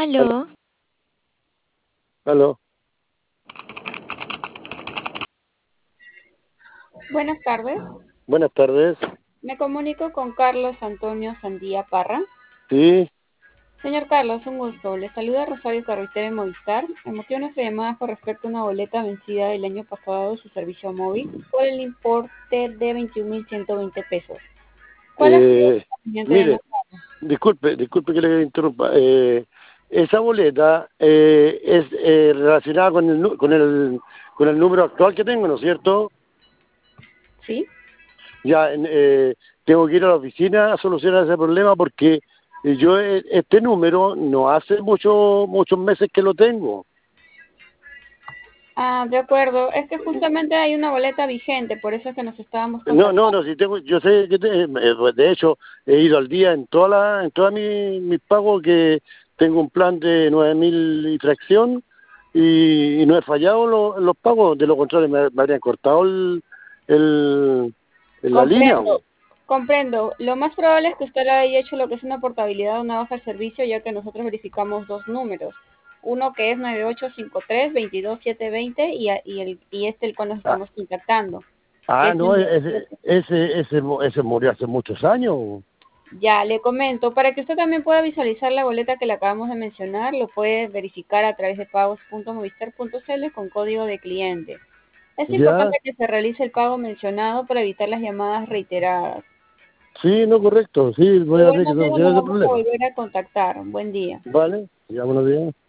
Aló, Aló, aló. buenas tardes. Buenas tardes. Me comunico con Carlos Antonio Sandía Parra. Sí, Señor Carlos, un gusto. Le saluda Rosario Carretera de Movistar. El motivo de nuestra llamada es con respecto a una boleta vencida del año pasado de su servicio móvil por el importe de 21.120 pesos. ¿Cuál ha sido eh, su conveniente de mire, notar? disculpe que le interrumpa. Esa boleta es relacionada con el número actual que tengo, ¿no es cierto? ¿Sí? Ya tengo que ir a la oficina a solucionar ese problema porque yo este número no hace muchos meses que lo tengo. Ah, de acuerdo. Es que justamente hay una boleta vigente, por eso es que nos estábamos No, contactando. si tengo, yo sé que pues, de hecho he ido al día en todas mis pagos, que tengo un plan de 9.000 y fracción, y no he fallado los pagos. De lo contrario me habrían cortado el, la línea. Comprendo, comprendo. Lo más probable es que usted haya hecho lo que es una portabilidad o una baja de servicio, ya que nosotros verificamos dos números. Uno que es 9853-22720 y este el cual nos Ah, estamos contactando, que ah, es no, el ese murió hace muchos años. Ya le comento, para que usted también pueda visualizar la boleta que le acabamos de mencionar, lo puede verificar a través de pagos.movistar.cl con código de cliente. Es Ya, importante que se realice el pago mencionado para evitar las llamadas reiteradas. sí, no, correcto, sí, De voy a igual hacer que manera, solucione nos ese vamos a problema. volver a contactar. Buen día. Vale, ya, buenos días.